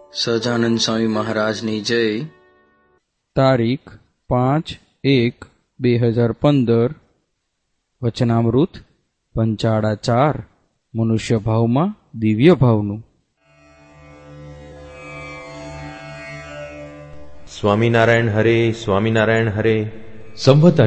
સહજાનંદ સ્વામી મહારાજની જય. તારીખ 5/1/2015. વચનામૃત પંચાળા 4. મનુષ્ય ભાવમાં દિવ્ય ભાવનું. સ્વામિનારાયણ હરે, સ્વામિનારાયણ હરે. સંવત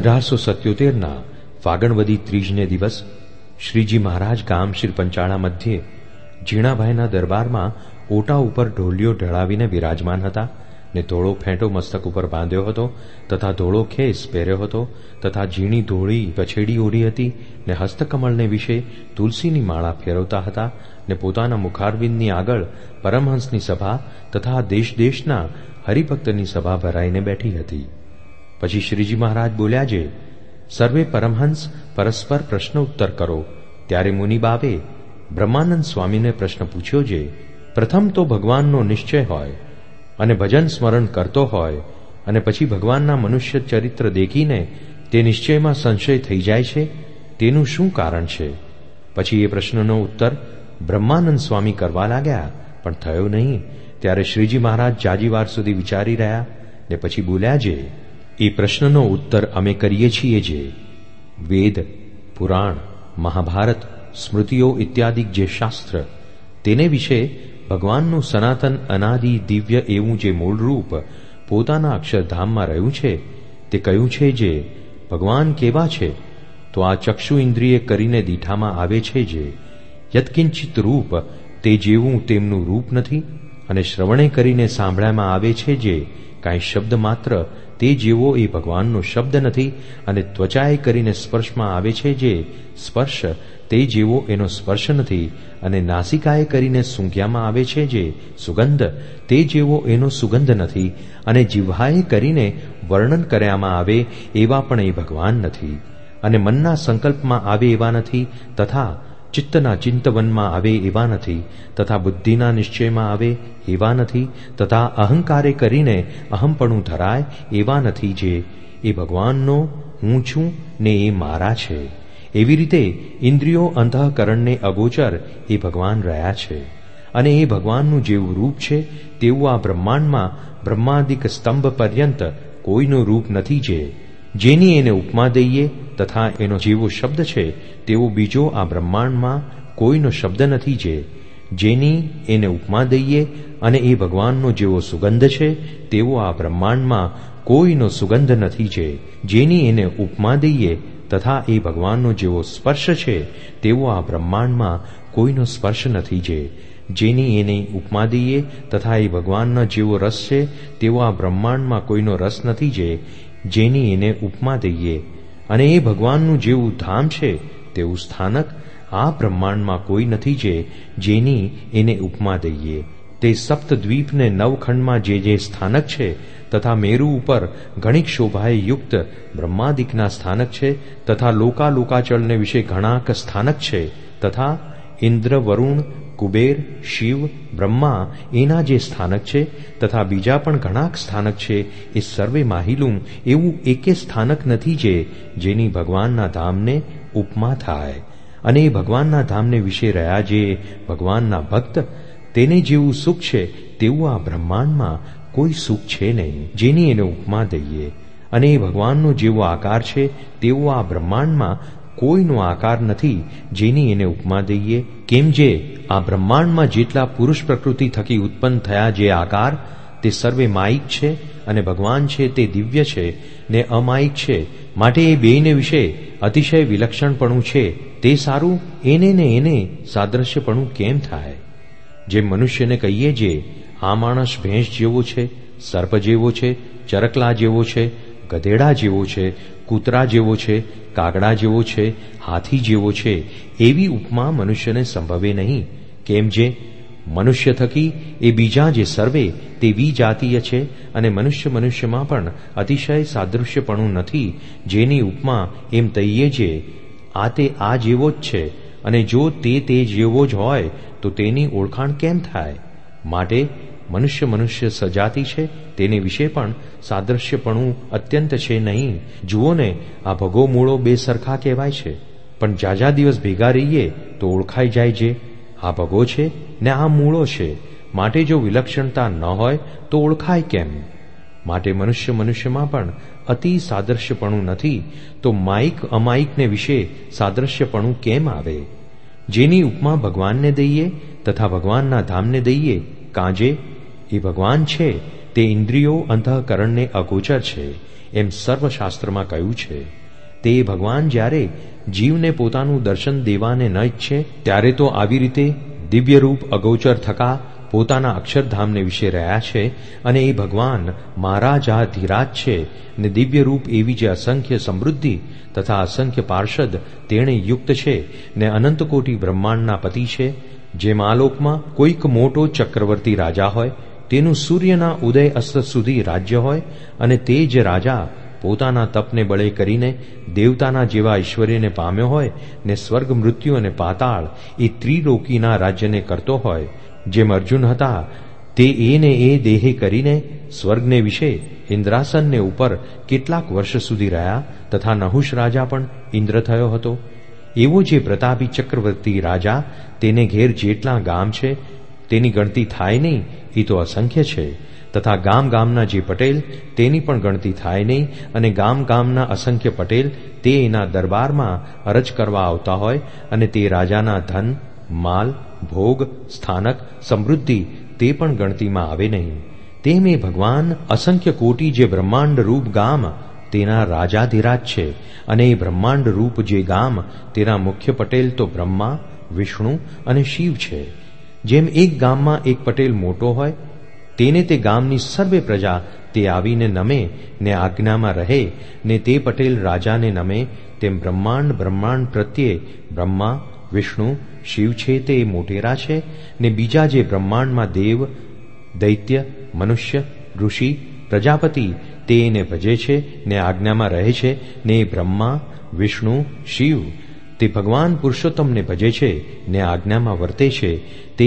1877 ફાગણવદી ત્રીજને દિવસ શ્રીજી મહારાજ ગામ શ્રી પંચાળા મધ્યે ઝીણાભાઈના દરબારમાં ઓટા ઉપર ઢોલિયો ઢળાવીને વિરાજમાન હતા ને ધોળો ફેંટો મસ્તક ઉપર બાંધ્યો હતો તથા ધોળો ખેસ પહેર્યો હતો તથા ઝીણી ધોળી પછેડી ઓઢી હતી ને હસ્તકમળને વિશે તુલસીની માળા ફેરવતા હતા ને પોતાના મુખારવિંદની આગળ પરમહંસની સભા તથા દેશ દેશના હરિભક્તની સભા ભરાઈને બેઠી હતી. પછી શ્રીજી મહારાજ બોલ્યા છે, સર્વે પરમહંસ પરસ્પર પ્રશ્ન ઉત્તર કરો. ત્યારે મુનિબાબે બ્રહ્માનંદ સ્વામીને પ્રશ્ન પૂછ્યો છે, પ્રથમ તો ભગવાનનો નિશ્ચય હોય અને ભજન સ્મરણ કરતો હોય અને પછી ભગવાનના મનુષ્ય ચરિત્ર દેખીને તે નિશ્ચયમાં સંશય થઈ જાય છે, તેનું શું કારણ છે? પછી એ પ્રશ્નનો ઉત્તર બ્રહ્માનંદ સ્વામી કરવા લાગ્યા, પણ થયો નહીં. ત્યારે શ્રીજી મહારાજ જાજીવાર સુધી વિચારી રહ્યા ને પછી બોલ્યા છે, એ પ્રશ્નનો ઉત્તર અમે કરીએ છીએ જે વેદ, પુરાણ, મહાભારત, સ્મૃતિઓ ઇત્યાદિ જે શાસ્ત્ર તેને વિશે ભગવાનનું સનાતન અનાદિ દિવ્ય એવું જે મૂળરૂપ પોતાના અક્ષરધામમાં રહ્યું છે તે કહ્યું છે જે ભગવાન કેવા છે તો આ ચક્ષુ ઇન્દ્રિય કરીને દીઠામાં આવે છે જે યત્કિંચિત રૂપ તે જેવું તેમનું રૂપ નથી અને શ્રવણે કરીને સાંભળવામાં આવે છે જે કાંઈ શબ્દ માત્ર તે જેવો એ ભગવાનનો શબ્દ નથી અને ત્વચાએ કરીને સ્પર્શમાં આવે છે જે સ્પર્શ તે જેવો એનો સ્પર્શ નથી અને નાસિકાએ કરીને સૂંઘ્યામાં આવે છે જે સુગંધ તે જેવો એનો સુગંધ નથી અને જીહ્વાએ કરીને વર્ણન કર્યામાં આવે એવા પણ એ ભગવાન નથી અને મનના સંકલ્પમાં આવે એવા નથી તથા ચિત્તના ચિંતવનમાં આવે એવા નથી તથા બુદ્ધિના નિશ્ચયમાં આવે એવા નથી તથા અહંકારે કરીને અહમપણું ધરાય એવા નથી જે એ ભગવાનનો હું છું ને એ મારા છે. એવી રીતે ઇન્દ્રિયો અંતઃકરણને અગોચર એ ભગવાન રહ્યા છે અને એ ભગવાનનું જેવું રૂપ છે તેવું આ બ્રહ્માંડમાં બ્રહ્માદિક સ્તંભ પર્યંત કોઈનું રૂપ નથી જે જેની એને ઉપમા દઈએ તથા એનો જેવો શબ્દ છે તેવો બીજો આ બ્રહ્માંડમાં કોઈનો શબ્દ નથી જે જેની એને ઉપમા દઈએ અને એ ભગવાનનો જેવો સુગંધ છે તેવો આ બ્રહ્માંડમાં કોઈનો સુગંધ નથી જે જેની એને ઉપમા દઈએ તથા એ ભગવાનનો જેવો સ્પર્શ છે તેવો આ બ્રહ્માંડમાં કોઈનો સ્પર્શ નથી જે જેની એને ઉપમા દઈએ તથા એ ભગવાનનો જેવો રસ છે તેવો આ બ્રહ્માંડમાં કોઈનો રસ નથી જે જેની એને ઉપમા દઈએ અને એ ભગવાનનું જેવું ધામ છે તેવું સ્થાનક આ બ્રહ્માંડમાં કોઈ નથી જે જેની એને ઉપમા દઈએ. તે સપ્તદ્વીપને નવખંડમાં જે સ્થાનક છે તથા મેરુ ઉપર ઘણીક શોભાએ યુક્ત બ્રહ્માદિકના સ્થાનક છે તથા લોકાલોકાચળને વિશે ઘણાક સ્થાનક છે તથા ઇન્દ્ર, વરુણ, કુબેર, શિવ, બ્રહ્મા એના જે સ્થાનક છે તથા બીજા પણ ઘણાક સ્થાનક છે એ સર્વે માહિલું એવું એકે સ્થાનક નથી જે જેની ભગવાનના ધામને ઉપમા થાય અને એ ભગવાનના ધામને વિશે રહ્યા જે ભગવાનના ભક્ત તેને જેવું સુખ છે તેવું આ બ્રહ્માંડમાં કોઈ સુખ છે નહીં જેની એને ઉપમા દઈએ અને એ ભગવાનનો જેવો આકાર છે તેવો આ બ્રહ્માંડમાં કોઈનો આકાર નથી જેની એને ઉપમા દઈએ. કેમ જે આ બ્રહ્માંડમાં જેટલા પુરુષ પ્રકૃતિ થકી ઉત્પન્ન થયા જે આકાર તે સર્વે માયિક છે અને ભગવાન છે તે દિવ્ય છે ને અમાયિક છે માટે એ બેયને વિશે અતિશય વિલક્ષણપણું છે તે સારું એને ને એને સાદ્રશ્યપણું કેમ થાય? જેમ મનુષ્યને કહીએ જે આ માણસ ભેંસ જેવો છે, સર્પ જેવો છે, ચરકલા જેવો છે, ગધેડા જેવો છે, કૂતરા જેવો છે, કાગડા જેવો છે, હાથી જેવો છે, એવી ઉપમા મનુષ્યને સંભવે નહીં. કેમ જે મનુષ્ય થકી એ બીજા જે સર્વે તે વિજાતીય છે અને મનુષ્યમાં પણ અતિશય સાદૃશ્યપણું નથી જેની ઉપમા એમ કહીએ જે આ તે આ જેવો જ છે અને જો તે જેવો જ હોય તો તેની ઓળખાણ કેમ થાય? માટે મનુષ્ય સજાતિ છે તેને વિશે પણ સાદૃશ્યપણું અત્યંત છે નહીં. જુઓ ને, આ ભગો મૂળો બે સરખા કહેવાય છે પણ જાજા દિવસ ભેગા રહીએ તો ઓળખાઈ જાય જે આ ભગો છે ને આ મૂળો છે માટે જો વિલક્ષણતા ન હોય તો ઓળખાય કેમ? માટે મનુષ્યમાં પણ અતિ સાદૃશ્યપણું નથી તો માઇક અમાઇકને વિશે સાદૃશ્યપણું કેમ આવે? જેની ઉપમા ભગવાનને દઈએ તથા ભગવાનના ધામને દઈએ કાંજે એ ભગવાન છે તે ઇન્દ્રિયો અંતઃકરણને અગોચર છે એમ સર્વશાસ્ત્રમાં કહ્યું છે. તે ભગવાન જ્યારે જીવને પોતાનું દર્શન દેવાને ન ઈચ્છે ત્યારે તો આવી રીતે દિવ્યરૂપ અગોચર થકા પોતાના અક્ષરધામને વિશે રહ્યા છે. અને એ ભગવાન મહારાજાધિરાજ છે ને દિવ્યરૂપ એવી જે અસંખ્ય સમૃદ્ધિ તથા અસંખ્ય પાર્ષદ તેણે યુક્ત છે ને અનંત કોટી બ્રહ્માંડના પતિ છે. જેમ આલોકમાં કોઈક મોટો ચક્રવર્તી રાજા હોય, તેનું સૂર્યના ઉદય અસ્ત સુધી રાજ્ય હોય, અને તે જ રાજા પોતાના તપને બળે કરીને દેવતાના જેવા ઐશ્વર્યને પામ્યો હોય ને સ્વર્ગ, મૃત્યુ અને પાતાળ એ ત્રિલોકીના રાજ્યને કરતો હોય, જેમ અર્જુન હતા તે એને એ દેહે કરીને સ્વર્ગને વિશે ઇન્દ્રાસનને ઉપર કેટલાક વર્ષ સુધી રહ્યા તથા નહુષ રાજા પણ ઇન્દ્ર થયો હતો. એવો જે પ્રતાપી ચક્રવર્તી રાજા તેને ઘેર જેટલા ગામ છે તેની ગણતી થાય નહીં એ તો અસંખ્ય છે. તથા ગામના જે પટેલ તેની પણ ગણતી થાય નહીં. અને ગામના અસંખ્ય પટેલ તે એના દરબારમાં અરજ કરવા આવતા હોય અને તે રાજાના ધન, માલ, ભોગ, સ્થાનક, સમૃદ્ધિ તે પણ ગણતીમાં આવે નહીં. તેમ એ ભગવાન અસંખ્ય કોટી જે બ્રહ્માંડ રૂપ ગામ તેના રાજાધિરાજ છે. અને એ બ્રહ્માંડ રૂપ જે ગામ તેના મુખ્ય પટેલ તો બ્રહ્મા, વિષ્ણુ અને શિવ છે. જેમ એક ગામમાં એક પટેલ મોટો હોય તેને તે ગામની સર્વે પ્રજા તે આવીને નમે ને આજ્ઞામાં રહે ને તે પટેલ રાજાને નમે, તેમ બ્રહ્માંડ પ્રત્યે બ્રહ્મા, વિષ્ણુ, શિવ છે તે મોટેરા છે. ને બીજા જે બ્રહ્માંડમાં દેવ, દૈત્ય, મનુષ્ય, ઋષિ, પ્રજાપતિ તે એને ભજે છે ને આજ્ઞામાં રહે છે. ને બ્રહ્મા, વિષ્ણુ, શિવ તે ભગવાન પુરુષોત્તમને ભજે છે ને આજ્ઞામાં વર્તે છે. તે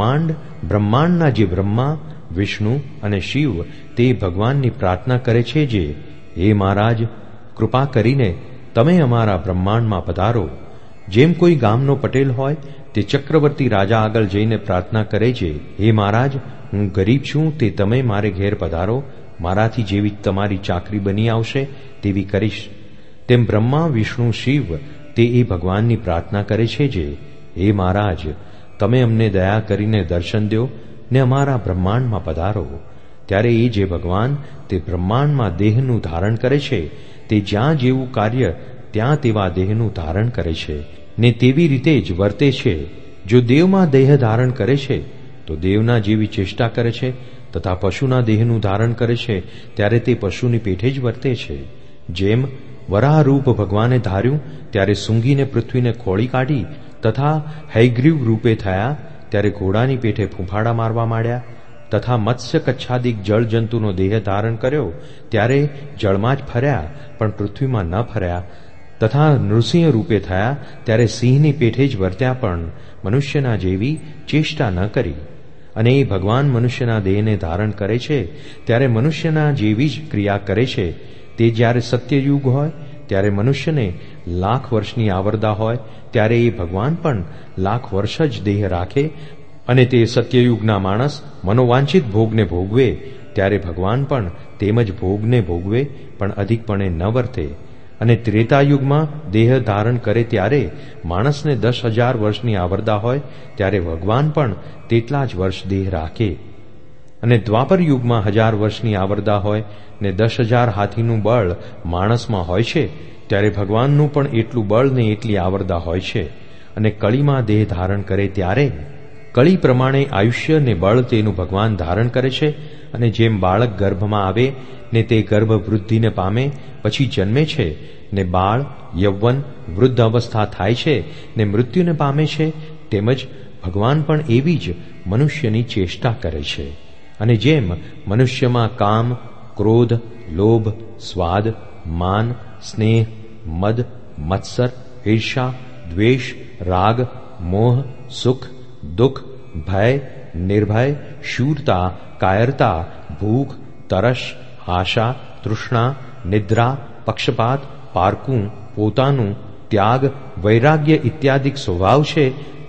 બ્રહ્માંડના જે બ્રહ્મા, વિષ્ણુ અને શિવ તે ભગવાનની પ્રાર્થના કરે છે જે, હે મહારાજ, કૃપા કરીને તમે અમારા બ્રહ્માંડમાં પધારો. જેમ કોઈ ગામનો પટેલ હોય તે ચક્રવર્તી રાજા આગળ જઈને પ્રાર્થના કરે છે, હે મહારાજ, હું ગરીબ છું તે તમે મારે ઘેર પધારો, મારાથી જેવી તમારી ચાકરી બની આવશે તેવી કરીશ. તેમ બ્રહ્મા, વિષ્ણુ, શિવ તે એ ભગવાનની પ્રાર્થના કરે છે જે, હે મહારાજ, તમે અમને દયા કરીને દર્શન દો ને અમારા બ્રહ્માંડમાં પધારો. ત્યારે એ જે ભગવાન તે બ્રહ્માંડમાં દેહનું ધારણ કરે છે તે જ્યાં જેવું કાર્ય ત્યાં તેવા દેહનું ધારણ કરે છે ને તેવી રીતે જ વર્તે છે. જો દેવમાં દેહ ધારણ કરે છે તો દેવના જેવી ચેષ્ટા કરે છે તથા પશુના દેહનું ધારણ કરે છે ત્યારે તે પશુની પેઠે જ વર્તે છે. જેમ વરાહરૂપ ભગવાને ધાર્યું ત્યારે સૂંઘીને પૃથ્વીને ખોળી કાઢી તથા હયગ્રીવ રૂપે થયા ત્યારે ઘોડાની પેઠે ફૂંફાડા મારવા માંડ્યા. તથા મત્સ્ય કચ્છાદિક જળ જંતુનો દેહ ધારણ કર્યો ત્યારે જળમાં જ ફર્યા પણ પૃથ્વીમાં ન ફર્યા. તથા નૃસિંહ રૂપે થયા ત્યારે સિંહની પેઠે જ વર્ત્યા પણ મનુષ્યના જેવી ચેષ્ટા ન કરી. અને એ ભગવાન મનુષ્યના દેહને ધારણ કરે છે ત્યારે મનુષ્યના જેવી જ ક્રિયા કરે છે. તે જ્યારે સત્યયુગ હોય ત્યારે મનુષ્યને 1,00,000 વર્ષની આવરદા હોય ત્યારે એ ભગવાન પણ 1,00,000 વર્ષ જ દેહ રાખે. અને તે સત્યયુગના માણસ મનોવાંછિત ભોગને ભોગવે ત્યારે ભગવાન પણ તેમજ ભોગને ભોગવે પણ અધિકપણે ન વર્તે. અને ત્રેતાયુગમાં દેહ ધારણ કરે ત્યારે માણસને 10,000 વર્ષની આવરદા હોય ત્યારે ભગવાન પણ તેટલા જ વર્ષ દેહ રાખે. અને દ્વાપર યુગમાં 1000 વર્ષની આવરદા હોય ને 10,000 હાથીનું બળ માણસમાં હોય છે ત્યારે ભગવાનનું પણ એટલું બળ ને એટલી આવરદા હોય છે. અને કળીમાં દેહ ધારણ કરે ત્યારે કળી પ્રમાણે આયુષ્ય ને બળ તેનું ભગવાન ધારણ કરે છે. અને જેમ બાળક ગર્ભમાં આવે ને તે ગર્ભ વૃદ્ધિને પામે પછી જન્મે છે ને બાળ, યૌવન, વૃદ્ધ અવસ્થા થાય છે ને મૃત્યુને પામે છે, તેમજ ભગવાન પણ એવી જ મનુષ્યની ચેષ્ટા કરે છે. અને જેમ મનુષ્યમાં કામ, ક્રોધ, લોભ, સ્વાદ, માન, સ્નેહ, મદ, મત્સર, ઈર્ષા, દ્વેષ, રાગ, મોહ, સુખ, દુઃખ, ભય, નિર્ભય, શૂરતા, કાયરતા, ભૂખ, તરસ, આશા, તૃષ્ણા, નિદ્રા, પક્ષપાત, પારકું, પોતાનું, ત્યાગ, વૈરાગ્ય ઇત્યાદિક સ્વભાવ છે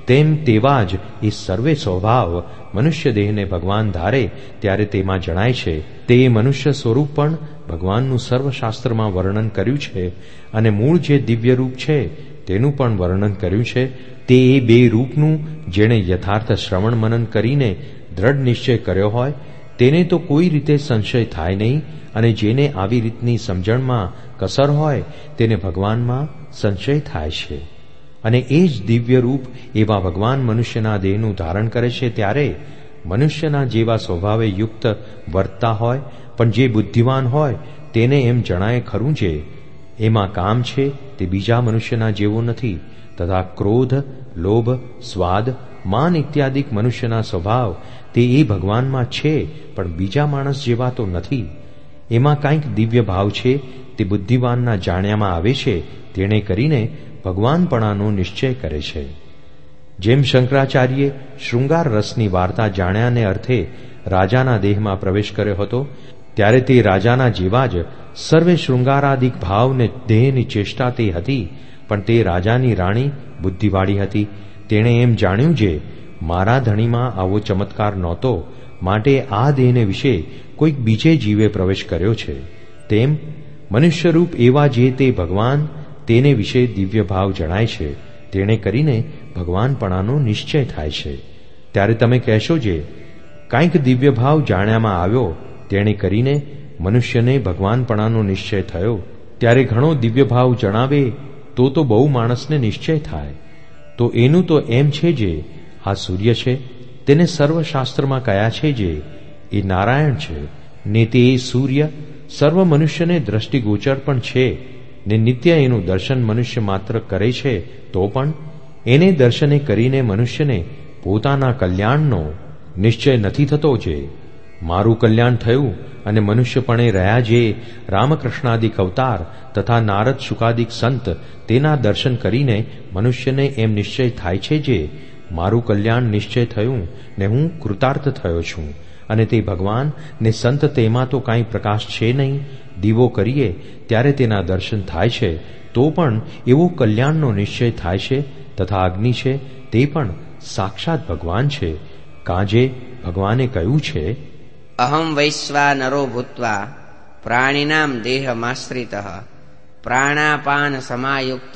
તેમ તેવા જ એ સર્વે સ્વભાવ મનુષ્ય દેહને ભગવાન ધારે ત્યારે તેમાં જણાય છે. તે મનુષ્ય સ્વરૂપ પણ ભગવાનનું સર્વશાસ્ત્રમાં વર્ણન કર્યું છે અને મૂળ જે દિવ્ય રૂપ છે તેનું પણ વર્ણન કર્યું છે. તે એ બે રૂપનું જેણે યથાર્થ શ્રવણ મનન કરીને દ્રઢ નિશ્ચય કર્યો હોય તેને તો કોઈ રીતે સંશય થાય નહીં, અને જેને આવી રીતની સમજણમાં કસર હોય તેને ભગવાનમાં સંશય થાય છે. અને એ જ દિવ્ય રૂપ એવા ભગવાન મનુષ્યના દેહનું ધારણ કરે છે ત્યારે મનુષ્યના જેવા સ્વભાવે યુક્ત વર્તતા હોય, પણ જે બુદ્ધિવાન હોય તેને એમ જણાય ખરું છે એમાં કામ છે તે બીજા મનુષ્યના જેવો નથી, તથા ક્રોધ, લોભ, સ્વાદ, માન ઇત્યાદિક મનુષ્યના સ્વભાવ તે એ ભગવાનમાં છે પણ બીજા માણસ જેવા તો નથી. એમાં કંઈક દિવ્ય ભાવ છે તે બુદ્ધિવાનના જાણ્યામાં આવે છે, તેણે કરીને ભગવાનપણાનો નિશ્ચય કરે છે. જેમ શંકરાચાર્યે શૃંગાર રસની વાર્તા જાણ્યાને અર્થે રાજાના દેહમાં પ્રવેશ કર્યો હતો, ત્યારે તે રાજાના જેવા જ સર્વે શૃંગારાદિક ભાવને દેહની ચેષ્ટા તે હતી, પણ તે રાજાની રાણી બુદ્ધિવાળી હતી. તેણે એમ જાણ્યું છે મારા ધણીમાં આવો ચમત્કાર નહોતો, માટે આ દેહને વિશે કોઈક બીજે જીવે પ્રવેશ કર્યો છે. તેમ મનુષ્યરૂપ એવા જે તે ભગવાન તેને વિશે દિવ્ય ભાવ જણાય છે, તેણે કરીને ભગવાનપણાનો નિશ્ચય થાય છે. ત્યારે તમે કહેશો જે કાંઈક દિવ્ય ભાવ જાણ્યામાં આવ્યો તેણે કરીને મનુષ્યને ભગવાનપણાનો નિશ્ચય થયો. ત્યારે ઘણો દિવ્ય ભાવ જણાવે તો બહુ માણસને નિશ્ચય થાય. તો એનું તો એમ છે જે આ સૂર્ય છે તેને સર્વશાસ્ત્રમાં કયા છે જે એ નારાયણ છે, ને તે સૂર્ય સર્વ મનુષ્યને દ્રષ્ટિગોચર પણ છે, ને નિત્ય એનું દર્શન મનુષ્ય માત્ર કરે છે તો પણ એને દર્શને કરીને મનુષ્યને પોતાના કલ્યાણનો નિશ્ચય નથી થતો. જે મારું કલ્યાણ થયું અને મનુષ્યપણે રહ્યા જે રામકૃષ્ણાદિક અવતાર તથા નારદ શુકાદિક સંત તેના દર્શન કરીને મનુષ્યને એમ નિશ્ચય થાય છે જે મારું કલ્યાણ નિશ્ચય થયું ને હું કૃતાર્થ થયો છું. અને તે ભગવાન ને સંત તેમાં તો કાંઈ પ્રકાશ છે નહીં. દીવો કરીએ ત્યારે તેના દર્શન થાય છે તો પણ એવો કલ્યાણનો નિશ્ચય થાય છે. તથા અગ્નિ છે તે પણ સાક્ષાત ભગવાન છે. કાજે ભગવાને કહ્યું છે, અહમ વૈશ્વાનરો ભૂત્વા પ્રાણિનામ દેહમાશ્રિતઃ પ્રાણાપાન સમાયુક્તઃ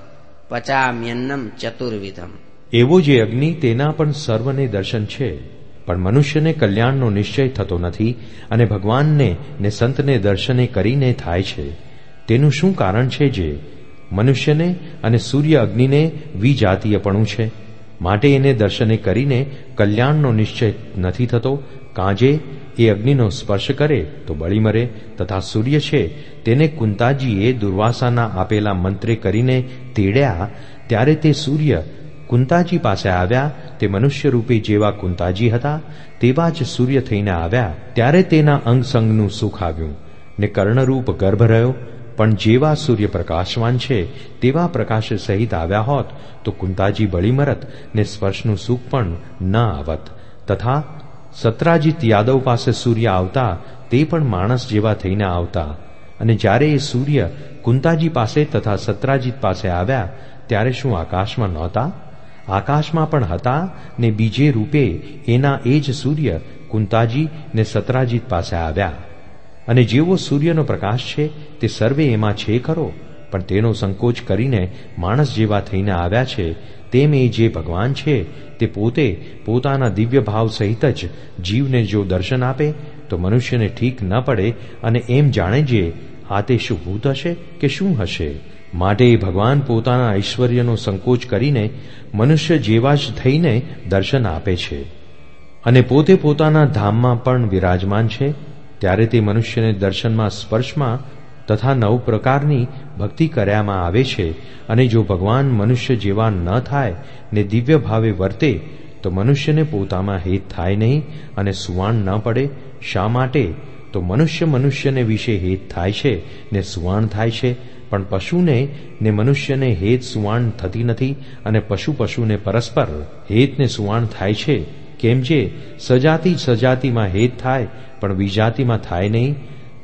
પચામ્યન્નમ ચતુર્વિધમ. એવો જે અગ્નિ તેના પણ સર્વને દર્શન છે, પણ મનુષ્યને કલ્યાણનો નિશ્ચય થતો નથી અને ભગવાનને ને સંતને દર્શને કરીને થાય છે. તેનું શું કારણ છે જે મનુષ્યને અને સૂર્ય અગ્નિને વિજાતીયપણું છે, માટે એને દર્શને કરીને કલ્યાણનો નિશ્ચય નથી થતો. કાંજે એ અગ્નિનો સ્પર્શ કરે તો બળી મરે, તથા સૂર્ય છે તેને કુંતાજીએ દુર્વાસાના આપેલા મંત્રે કરીને તેડ્યા ત્યારે તે સૂર્ય કુંતાજી પાસે આવ્યા. તે મનુષ્ય રૂપે જેવા કુંતાજી હતા તેવા જ સૂર્ય થઈને આવ્યા. ત્યારે તેના અંગસંગનું સુખ આવ્યું ને કર્ણરૂપ ગર્ભ રહ્યો. પણ જેવા સૂર્ય પ્રકાશવાન છે તેવા પ્રકાશ સહિત આવ્યા હોત તો કુંતાજી બળી મરત ને સ્પર્શનું સુખ પણ ન આવત. તથા સત્રાજીત યાદવ પાસે સૂર્ય આવતા તે પણ માણસ જેવા થઈને આવતા. અને જ્યારે એ સૂર્ય કુંતાજી પાસે તથા સત્રાજીત પાસે આવ્યા ત્યારે શું આકાશમાં નહોતા? આકાશમાં પણ હતા ને બીજે રૂપે એના એ જ સૂર્ય કુંતાજી ને સત્રાજીત પાસે આવ્યા. અને જેવો સૂર્યનો પ્રકાશ છે તે સર્વે એમાં છે ખરો, પણ તેનો સંકોચ કરીને માણસ જેવા થઈને આવ્યા છે. તેમ એ જે ભગવાન છે તે પોતે પોતાના દિવ્ય ભાવ સહિત જ જીવને જો દર્શન આપે તો મનુષ્યને ઠીક ન પડે અને એમ જાણે જે આ તે શું ભૂત હશે કે શું હશે. માટે ભગવાન પોતાના ઐશ્વર્યનો સંકોચ કરીને મનુષ્ય જેવા જ થઈને દર્શન આપે છે અને પોતે પોતાના ધામમાં પણ વિરાજમાન છે. ત્યારે તે મનુષ્યને દર્શનમાં સ્પર્શમાં તથા 9 પ્રકારની ભક્તિ કર્યામાં આવે છે. અને જો ભગવાન મનુષ્ય જેવા ન થાય ને દિવ્ય ભાવે વર્તે તો મનુષ્યને પોતામાં હેત થાય નહીં અને સુવાણ ન પડે. શા માટે? તો મનુષ્યને વિશે હેત થાય છે ને સુવાણ થાય છે, પણ પશુને ને મનુષ્યને હેત સુવાણ થતી નથી. અને પશુને પરસ્પર હેત ને સુવાણ થાય છે. કેમ જે સજાતિ સજાતિમાં હેત થાય પણ વિજાતિમાં થાય નહીં.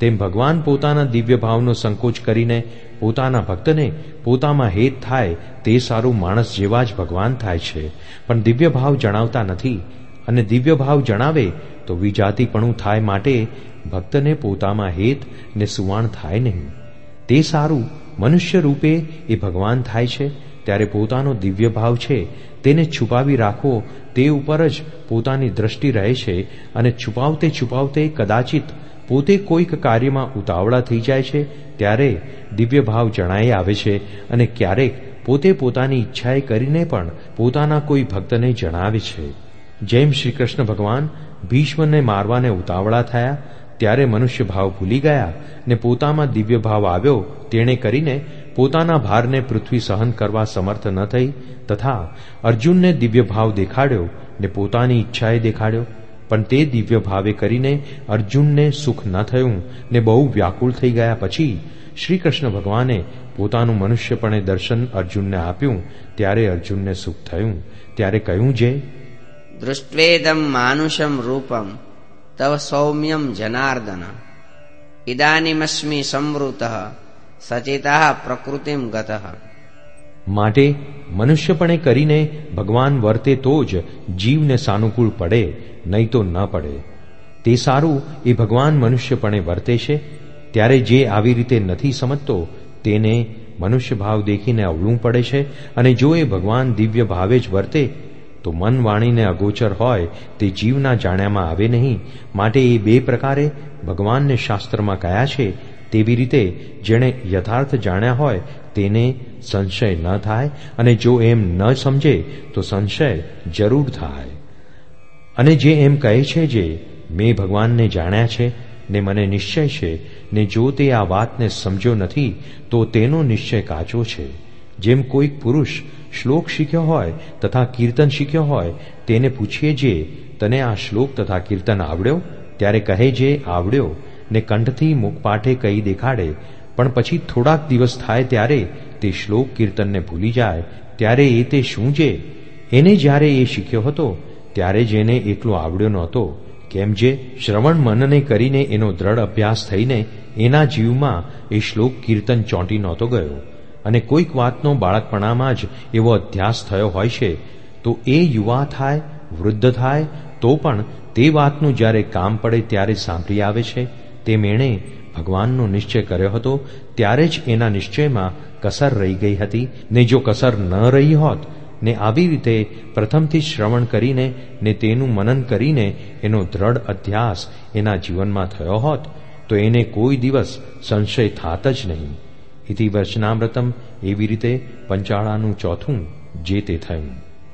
તેમ ભગવાન પોતાના દિવ્ય ભાવનો સંકોચ કરીને પોતાના ભક્તને પોતામાં હેત થાય તે સારું માણસ જેવા જ ભગવાન થાય છે, પણ દિવ્ય ભાવ જણાવતા નથી. અને દિવ્ય ભાવ જણાવે તો વિજાતિપણું થાય, માટે ભક્તને પોતામાં હેત ને સુવાણ થાય નહીં. તે સારું મનુષ્ય રૂપે એ ભગવાન થાય છે, ત્યારે પોતાનો દિવ્ય ભાવ છે તેને છુપાવી રાખવો તે ઉપર જ પોતાની દ્રષ્ટિ રહે છે, અને છુપાવતે છુપાવતે કદાચિત પોતે કોઈક કાર્યમાં ઉતાવળા થઈ જાય છે, ત્યારે દિવ્ય ભાવ જણાઈ આવે છે. અને ક્યારેક પોતે પોતાની ઈચ્છાએ કરીને પણ પોતાના કોઈ ભક્તને જણાવે છે. જેમ શ્રી કૃષ્ણ ભગવાન ભીષ્મને મારવાને ઉતાવળા થયા, ત્યારે મનુષ્ય ભાવ ભૂલી ગયા ને પોતામાં દિવ્ય ભાવ આવ્યો, તેણે કરીને પોતાના ભારને પૃથ્વી સહન કરવા સમર્થ ન થઈ, તથા અર્જુનને દિવ્ય ભાવ દેખાડ્યો ને પોતાની ઈચ્છાએ દેખાડ્યો. પણ તે દિવ્ય ભાવે કરીને અર્જુનને સુખ ન થયું ને બહુ વ્યાકુળ થઈ ગયા. પછી શ્રી કૃષ્ણ ભગવાને પોતાનું મનુષ્યપણે દર્શન અર્જુનને આપ્યું, ત્યારે અર્જુનને સુખ થયું. ત્યારે કહ્યું, જે દૃષ્ટ્વેદમ માનુષમ રૂપમ તવ સૌમ્યમ જનાર્દન ઇદાનીમસ્મિ સંવૃતઃ સચેતઃ પ્રકૃતિમ ગતઃ. માટે મનુષ્યપણે કરીને ભગવાન વર્તે તો જ જીવને સાનુકૂળ પડે, નહીં તો ન પડે. તે સારું એ ભગવાન મનુષ્યપણે વર્તે છે, ત્યારે જે આવી રીતે નથી સમજતો તેને મનુષ્ય ભાવ દેખીને અવળું પડે છે. અને જો એ ભગવાન દિવ્ય ભાવે જ વર્તે તો મન વાણીને અગોચર હોય તે જીવના જાણ્યામાં આવે નહીં. માટે એ બે પ્રકારે ભગવાનને શાસ્ત્રમાં કયા છે, તેવી રીતે જેણે યથાર્થ જાણ્યા હોય તેને સંશય ન થાય, અને જો એમ ન સમજે તો સંશય જરૂર થાય. અને જે એમ કહે છે જે મેં ભગવાનને જાણ્યા છે ને મને નિશ્ચય છે, ને જો તે આ વાતને સમજ્યો નથી તો તેનો નિશ્ચય કાચો છે. જેમ કોઈક પુરુષ શ્લોક શીખ્યો હોય તથા કીર્તન શીખ્યો હોય, તેને પૂછીએ જે તને આ શ્લોક તથા કીર્તન આવડ્યો? ત્યારે કહે જે આવડ્યો ને કંઠથી મુખપાઠે કહી દેખાડે, પણ પછી થોડાક દિવસ થાય ત્યારે તે શ્લોક કીર્તનને ભૂલી જાય. ત્યારે એ તે શું છે? એને જ્યારે એ શીખ્યો હતો ત્યારે જ એને એટલો આવડ્યો નહોતો. કેમ જે શ્રવણ મનને કરીને એનો દ્રઢ અભ્યાસ થઈને એના જીવમાં એ શ્લોક કીર્તન ચોંટી નહોતો ગયો. અને કોઈક વાતનો બાળકપણામાં જ એવો અધ્યાસ થયો હોય છે, તો એ યુવા થાય, વૃદ્ધ થાય તો પણ તે વાતનું જ્યારે કામ પડે ત્યારે સાંભળી આવે છે. તેમ એણે ભગવાનનો નિશ્ચય કર્યો હતો, ત્યારે જ એના નિશ્ચયમાં કસર રહી ગઈ હતી. ને જો કસર ન રહી હોત ને આવી રીતે પ્રથમથી શ્રવણ કરીને ને તેનું મનન કરીને એનો દ્રઢ અધ્યાસ એના જીવનમાં થયો હોત તો એને કોઈ દિવસ સંશય થાત જ નહીં. ઇતિ વચનામૃતમ. એવી રીતે પંચાળાનું ચોથું જે તે થયું.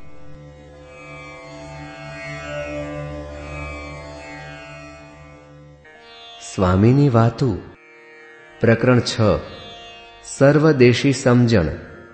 સ્વામીની વાતું. પ્રકરણ 6. સર્વદેશી સમજણ.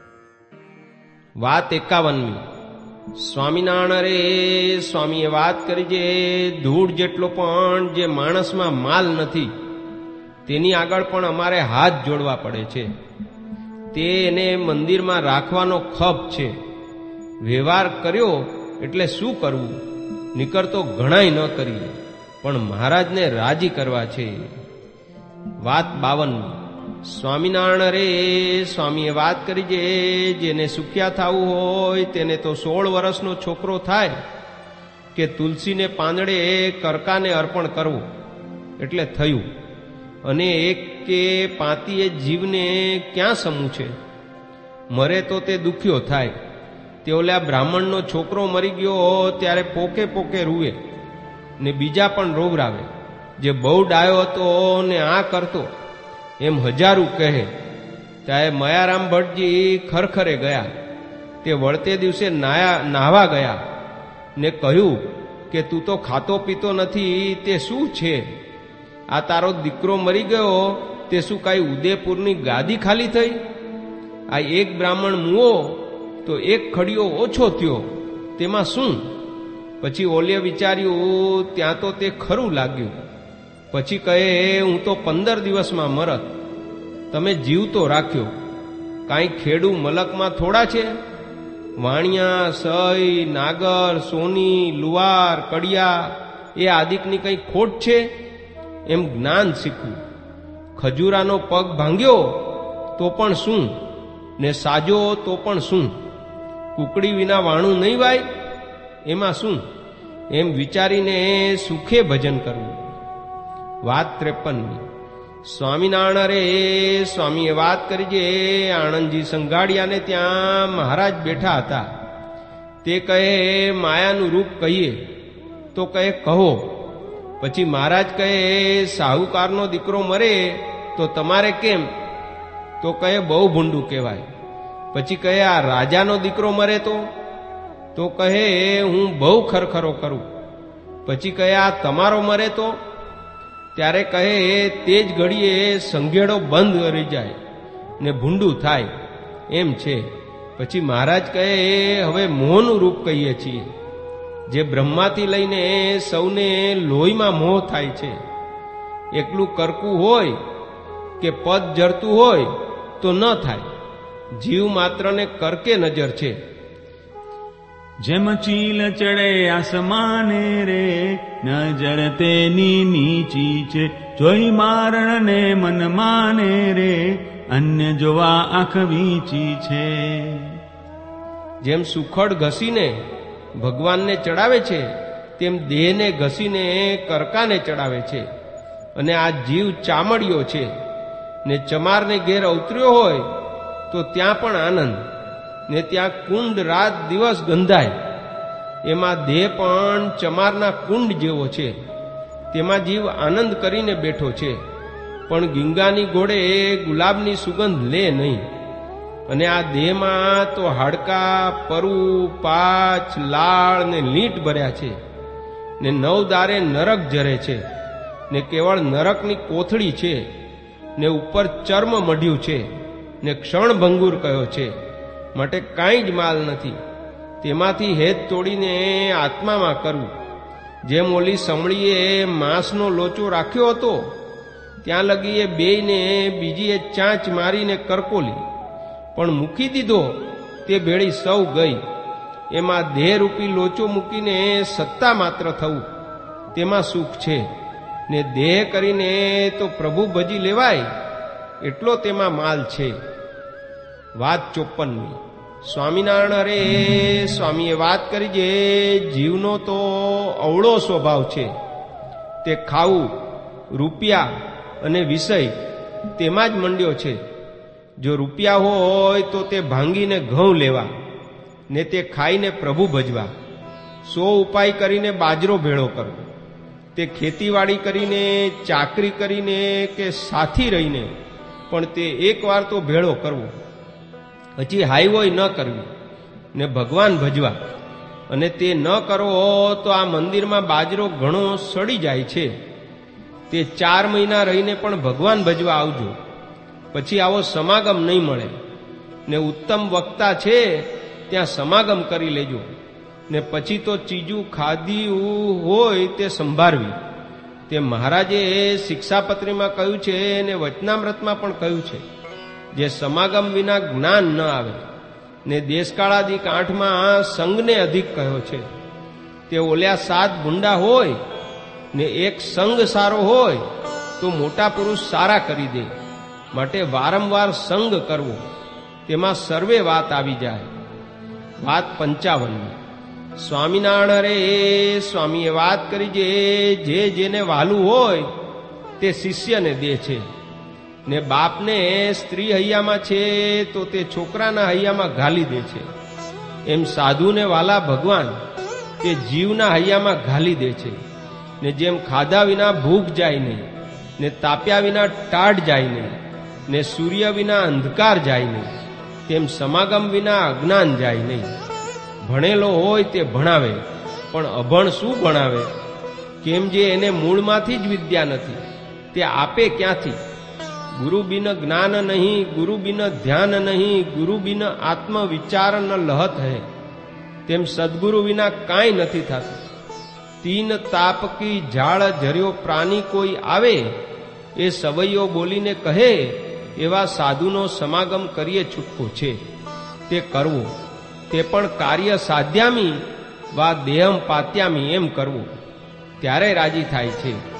વાત 51મી. સ્વામિનારાયણ રે સ્વામીએ વાત કરી જે ધૂળ જેટલો પણ જે માણસમાં માલ નથી તેની આગળ પણ અમારે હાથ જોડવા પડે છે. તે એને મંદિરમાં રાખવાનો ખપ છે. વ્યવહાર કર્યો એટલે શું કરવું? નીકળતો ઘણાય ન કરીએ, પણ મહારાજને રાજી કરવા છે. વાત 52મી. સ્વામિનારાયણ રે સ્વામીએ વાત કરી જે જેને સુખ્યા થવું હોય તેને તો 16 વર્ષનો છોકરો થાય કે તુલસીને પાંદડે કરકાને અર્પણ કરવું એટલે થયું. અને એક કે પાતીએ જીવને ક્યાં સમૂહ છે? મરે તો તે દુખ્યો થાય. તે ઓલા બ્રાહ્મણનો છોકરો મરી ગયો ત્યારે પોકે પોકે રૂવે ને બીજા પણ રોવરાવે, જે બહુ ડાયો હતો ને આ કરતો એમ હજારું કહે. ત્યારે મયારામ ભટ્ટજી ખરખરે ગયા. તે વળતે દિવસે નાહવા ગયા ને કહ્યું કે તું તો ખાતો પીતો નથી, તે શું છે? આ તારો દીકરો મરી ગયો તે શું કાંઈ ઉદયપુરની ગાદી ખાલી થઈ? આ એક બ્રાહ્મણ મુઓ તો એક ખડિયો ઓછો થયો, તેમાં શું? પછી ઓલે વિચાર્યું ત્યાં તો તે ખરું લાગ્યું. પછી કહે હું તો 15 દિવસમાં મરત, તમે જીવ તો રાખ્યો. કાંઈ ખેડૂ મલકમાં થોડા છે? વાણિયા, સઈ, નાગર, સોની, લુવાર, કડિયા એ આદિકની કંઈ ખોટ છે? એમ જ્ઞાન શીખવું ખજૂરાનો પગ ભાંગ્યો તો પણ શું, ને સાજો તો પણ શું, કુકડી વિના વાણું નહીં વાય, એમાં શું, એમ વિચારીને સુખે ભજન કરવું. વાત 53. સ્વામિનારાયણ રે સ્વામીએ વાત કરી જે આણંદજી સંઘાડિયાને ત્યાં મહારાજ બેઠા હતા. તે કહે માયાનું રૂપ કહીએ, તો કહે કહો. પછી મહારાજ કહે સાહુકારનો દીકરો મરે તો તમારે કેમ, તો કહે બહુ ભૂંડું કહેવાય. પછી કહે આ રાજાનો દીકરો મરે તો કહે હું બહુ ખરખરો કરું. પછી કહે આ તમારો મરે તો, ત્યારે કહે તે જ ઘડીએ સંઘેડો બંધ કરી જાય ને ભૂંડું થાય એમ છે. પછી મહારાજ કહે હવે મોહનું રૂપ કહીએ છીએ, જે બ્રહ્માથી લઈને સૌને લોહીમાં મોહ થાય છે. એકલું કરકું હોય કે પદ જરતું હોય તો ન થાય, જીવ માત્રને કરકે નજર છે. જેમ ચીલ ચડે આસમાને રે, નજર તેની નીચી છે, જોઈ મારણ ને મન માને રે, અન્ય જોવા આંખ વીંચી છે. જેમ સુખડ ઘસીને ભગવાનને ચડાવે છે, તેમ દેહને ઘસીને કરકાને ચડાવે છે. અને આ જીવ ચામડિયો છે, ને ચમારને ઘેર અવતર્યો હોય તો ત્યાં પણ આનંદ, ને ત્યાં કુંડ રાત દિવસ ગંધાય. એમાં દેહ પણ ચમારના કુંડ જેવો છે, તેમાં જીવ આનંદ કરીને બેઠો છે. પણ ગંગાની ઘોડે ગુલાબની સુગંધ લે નહીં. અને આ દેહમાં તો હાડકા, પરુ, પાછ, લાળ ને લીંટ ભર્યા છે, ને 9 દારે નરક જરે છે, ને કેવળ નરકની કોથળી છે, ને ઉપર ચર્મ મઢ્યું છે, ને ક્ષણભંગુર કયો છે. માટે કાંઈ જ માલ નથી. તેમાંથી હેત તોડીને આત્મામાં કરવું. જેમ ઓલી સમળીએ માંસનો લોચો રાખ્યો હતો, ત્યાં લગી એ બેયને બીજીએ ચાંચ મારીને કરકોલી, પણ મૂકી દીધો તે ભેળી સૌ ગઈ. એમાં દેહરૂપી લોચો મૂકીને સત્તા માત્ર થવું, તેમાં સુખ છે. ને દેહ કરીને તો પ્રભુ ભજી લેવાય, એટલો તેમાં માલ છે. વાત 54. સ્વામિનારાયણ રે સ્વામીએ વાત કરી જે જીવનો તો અવળો સ્વભાવ છે. તે ખાવું, રૂપિયા અને વિષય તેમાં જ મંડ્યો છે. જો રૂપિયા હોય તો તે ભાંગીને ઘઉં લેવા, ને તે ખાઈને પ્રભુ ભજવા. 100 ઉપાય કરીને બાજરો ભેળો કરવો. તે ખેતીવાડી કરીને, ચાકરી કરીને કે સાથી રહીને, પણ તે એકવાર તો ભેળો કરવો. પછી હાઈવોય ન કરવી, ને ભગવાન ભજવા. અને તે ન કરો તો આ મંદિરમાં બાજરો ઘણો સડી જાય છે. તે 4 મહિના રહીને પણ ભગવાન ભજવા આવજો. પછી આવો સમાગમ નહીં મળે. ને ઉત્તમ વક્તા છે ત્યાં સમાગમ કરી લેજો. ને પછી તો ચીજું ખાધ્યું હોય તે સંભાળવી. તે મહારાજે શિક્ષાપત્રીમાં કહ્યું છે, ને વચનામૃતમાં પણ કહ્યું છે, જે સમાગમ વિના જ્ઞાન ન આવે. ને દેશકાળાદિક 8માં સંઘને અધિક કહ્યો છે. તે ઓલ્યા 7 ગુંડા હોય ને એક સંઘ સારો હોય તો મોટા પુરુષ સારા કરી દે. માટે વારંવાર સંઘ કરવો, તેમાં સર્વે વાત આવી જાય. વાત 55. સ્વામિનારાયણ રે સ્વામીએ વાત કરી જે જેને વાલું હોય તે શિષ્યને દે છે. ને બાપને સ્ત્રી હૈયામાં છે તો તે છોકરાના હૈયામાં ઘાલી દે છે. એમ સાધુને વાલા ભગવાન તે જીવના હૈયામાં ઘાલી દે છે. ને જેમ ખાધા વિના ભૂખ જાય નહીં, ને તાપ્યા વિના ટાઢ જાય નહીં, ને સૂર્ય વિના અંધકાર જાય નહીં, તેમ સમાગમ વિના અજ્ઞાન જાય નહીં. ભણેલો હોય તે ભણાવે, પણ અભણ શું ભણાવે? કેમ જે એને મૂળમાંથી જ વિદ્યા નથી, તે આપે ક્યાંથી? ગુરુ બિન જ્ઞાન નહીં, ગુરુ બિન ધ્યાન નહીં, ગુરુ બિન આત્મ વિચાર ન લહત હૈ. તેમ સદગુરુ વિના કાંઈ નથી થતું. 3 તાપ કી ઝાડ ઝર્યો પ્રાણી કોઈ આવે, એ સવૈયો બોલીને કહે, એવા સાધુનો સમાગમ કરીએ છૂટકો છે. તે કરવો, તે પણ કાર્ય સાધ્યામી વા દેહમ પાત્યામી એમ કરવું, ત્યારે રાજી થાય છે.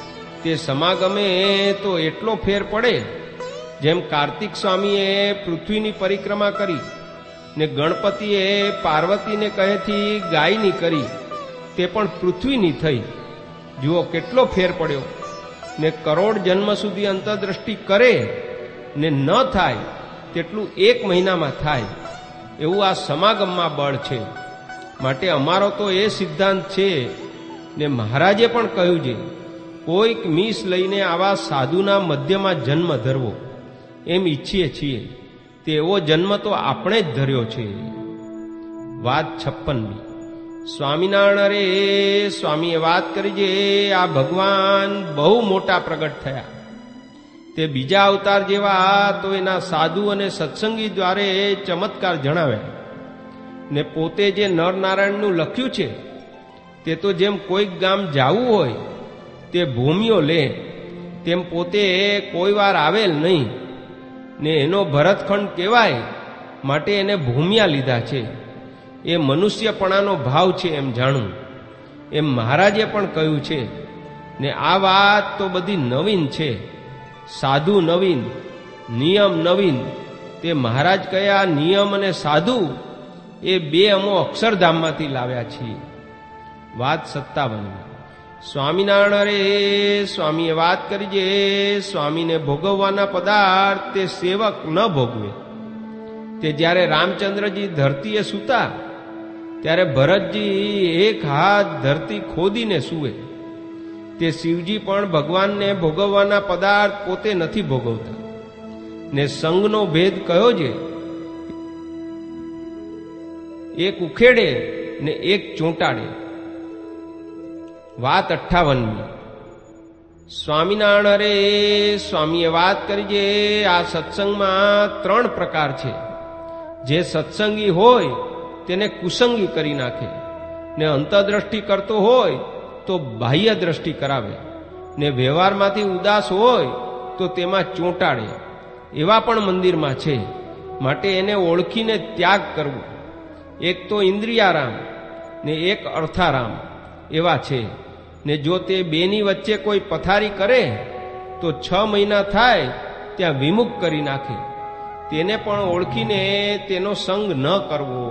તે સમાગમે તો એટલો ફેર પડે જેમ કાર્તિક સ્વામીએ પૃથ્વીની પરિક્રમા કરી ને ગણપતિએ પાર્વતીને કહેથી ગાયની કરી, તે પણ પૃથ્વીની થઈ. જુઓ કેટલો ફેર પડ્યો. ને કરોડ જન્મ સુધી અંતરદ્રષ્ટિ કરે ને ન થાય તેટલું 1 મહિનામાં થાય, એવું આ સમાગમમાં બળ છે. માટે અમારો તો એ સિદ્ધાંત છે, ને મહારાજે પણ કહ્યું છે, કોઈક મીસ લઈને આવા સાધુના મધ્યમાં જન્મ ધરવો એમ ઈચ્છીએ છીએ. તેવો જન્મ તો આપણે જ ધર્યો છે. વાત 56. સ્વામિનારાયણ રે સ્વામીએ વાત કરી છે, આ ભગવાન બહુ મોટા પ્રગટ થયા. તે બીજા અવતાર જેવા તો એના સાધુ અને સત્સંગી દ્વારે ચમત્કાર જણાવ્યા. ને પોતે જે નરનારાયણનું લખ્યું છે તે તો જેમ કોઈક ગામ જાવું હોય તે ભૂમિઓ લે, તેમ પોતે કોઈ વાર આવેલ નહીં ને એનો ભરતખંડ કહેવાય, માટે એને ભૂમિયા લીધા છે. એ મનુષ્યપણાનો ભાવ છે એમ જાણું, એમ મહારાજે પણ કહ્યું છે. ને આ વાત તો બધી નવીન છે. સાધુ નવીન, નિયમ નવીન. તે મહારાજ કયા નિયમ અને સાધુ એ 2 અમો અક્ષરધામમાંથી લાવ્યા છીએ. વાત 57. સ્વામિનારાયણ રે સ્વામીએ વાત કરી છે, સ્વામીને ભોગવવાના પદાર્થ તે સેવક ન ભોગવે. તે જ્યારે રામચંદ્રજી ધરતીએ સૂતા ત્યારે ભરતજી 1 હાથ ધરતી ખોદીને સૂવે. તે શિવજી પણ ભગવાનને ભોગવવાના પદાર્થ પોતે નથી ભોગવતા. ને સંગનો ભેદ કયો છે, એક ઉખેડે ને એક ચોંટાડે. વાત 58. સ્વામિનારાયણ રે સ્વામીએ વાત કરી છે, આ સત્સંગમાં 3 પ્રકાર છે. જે સત્સંગી હોય તેને કુસંગી કરી નાખે, ને અંતરદ્રષ્ટિ કરતો હોય તો બાહ્ય દ્રષ્ટિ કરાવે, ને વ્યવહારમાંથી ઉદાસ હોય તો તેમાં ચોંટાડે. એવા પણ મંદિરમાં છે. માટે એને ઓળખીને ત્યાગ કરવો. એક તો ઇન્દ્રિયારામ ને એક અર્થારામ એવા છે. ને જો તે બેની વચ્ચે કોઈ પથારી કરે તો 6 મહિના થાય ત્યાં વિમુખ કરી નાખે. તેને પણ ઓળખીને તેનો સંગ ન કરવો.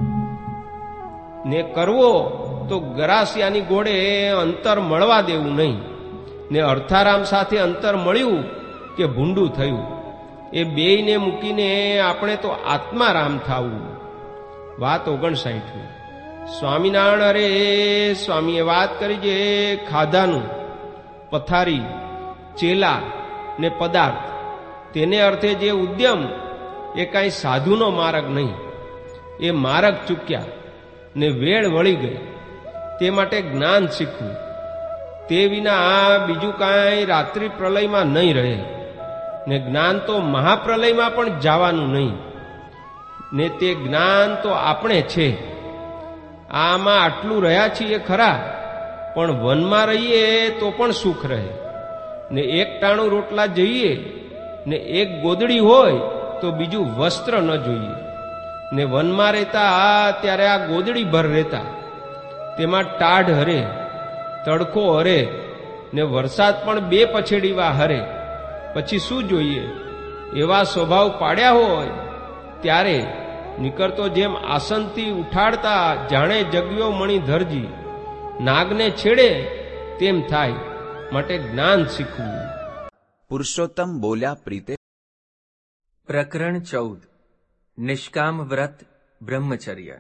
ને કરવો તો ગરાસિયાની ઘોડે અંતર મળવા દેવું નહીં. ને અર્થારામ સાથે અંતર મળ્યું કે ભૂંડું થયું. એ બેયને મૂકીને આપણે તો આત્મારામ થાવું. વાત 59. સ્વામિનારાયણ રે સ્વામીએ વાત કરી છે, ખાધાનું, પથારી, ચેલા ને પદાર્થ તેને અર્થે જે ઉદ્યમ એ કાંઈ સાધુનો માર્ગ નહીં. એ માર્ગ ચૂક્યા ને વેળ વળી ગઈ. તે માટે જ્ઞાન શીખવું. તે વિના બીજું કાંઈ રાત્રિ પ્રલયમાં નહીં રહે. ને જ્ઞાન તો મહાપ્રલયમાં પણ જવાનું નહીં. ને તે જ્ઞાન તો આપણે છે. આમાં આટલું રહ્યા છીએ ખરા, પણ વનમાં રહીએ તો પણ સુખ રહે. ને 1 ટાણું રોટલા જઈએ ને 1 ગોદડી હોય તો બીજું વસ્ત્ર ન જોઈએ. ને વનમાં રહેતા ત્યારે આ ગોદડી ભર રહેતા, તેમાં ટાઢ હરે, તડકો હરે ને વરસાદ પણ 2 પછેડીવા હરે. પછી શું જોઈએ? એવા સ્વભાવ પાડ્યા હોય ત્યારે નીકળતો જેમ આસનથી ઉઠાડતા જાણે જગ્યો મણિધરજી, નાગને છેડે તેમ થાય. માટે જ્ઞાન શીખવું. પુરુષોત્તમ બોલ્યા પ્રીતે. પ્રકરણ 14. નિષ્કામ વ્રત બ્રહ્મચર્ય.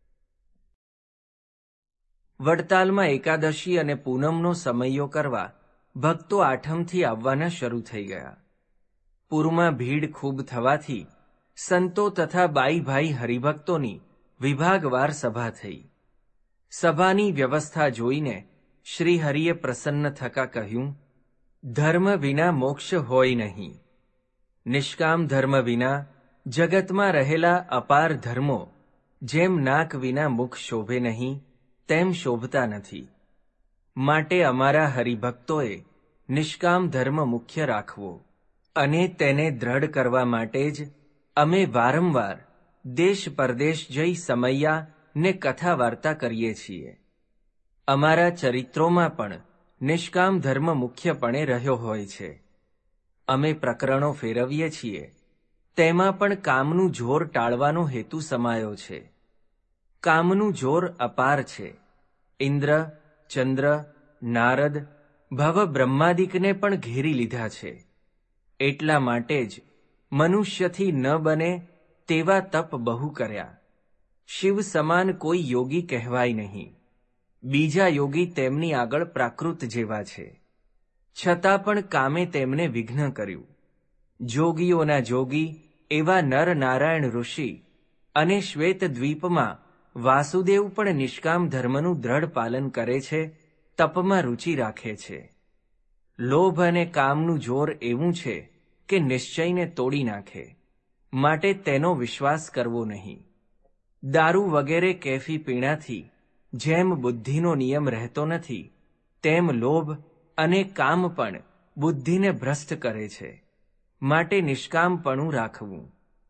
વડતાલમાં એકાદશી અને પૂનમનો સમયો કરવા ભક્તો આઠમથી આવવાના શરૂ થઈ ગયા. પૂરમાં ભીડ ખૂબ થવાથી સંતો તથા બાઈ હરિભક્તોની વિભાગવાર સભા થઈ. સભાની વ્યવસ્થા જોઈને શ્રીહરિએ પ્રસન્ન થકા કહ્યું, ધર્મ વિના મોક્ષ હોય નહીં. નિષ્કામ ધર્મ વિના જગતમાં રહેલા અપાર ધર્મો જેમ નાક વિના મુખ શોભે નહીં તેમ શોભતા નથી. માટે અમારા હરિભક્તોએ નિષ્કામ ધર્મ મુખ્ય રાખવો અને તેને દ્રઢ કરવા માટે જ અમે વારંવાર દેશ પરદેશ જઈ સમૈયા ને કથા વાર્તા કરીએ છીએ. અમારા ચરિત્રોમાં પણ નિષ્કામ ધર્મ મુખ્યપણે રહ્યો હોય છે. અમે પ્રકરણો ફેરવીએ છીએ તેમાં પણ કામનું જોર ટાળવાનો હેતુ સમાયો છે. કામનું જોર અપાર છે. ઇન્દ્ર, ચંદ્ર, નારદ, ભવ બ્રહ્માદિકને પણ ઘેરી લીધા છે. એટલા માટે જ મનુષ્યથી ન બને તેવા તપ બહુ કર્યા. શિવ સમાન કોઈ યોગી કહેવાય નહીં. બીજા યોગી તેમની આગળ પ્રાકૃત જેવા છે. છતાં પણ કામે તેમને વિઘ્ન કર્યું. જોગીઓના જોગી એવા નર નારાયણ ઋષિ અને શ્વેત દ્વીપમાં વાસુદેવ પણ નિષ્કામ ધર્મનું દ્રઢ પાલન કરે છે, તપમાં રુચિ રાખે છે. લોભ અને કામનું જોર એવું છે કે નિશ્ચયને તોડી નાખે, માટે તેનો વિશ્વાસ કરવો નહીં. દારૂ વગેરે કેફી પીણાથી જેમ બુદ્ધિનો નિયમ રહેતો નથી, તેમ લોભ અને કામ પણ બુદ્ધિને ભ્રષ્ટ કરે છે, માટે નિષ્કામપણું રાખવું.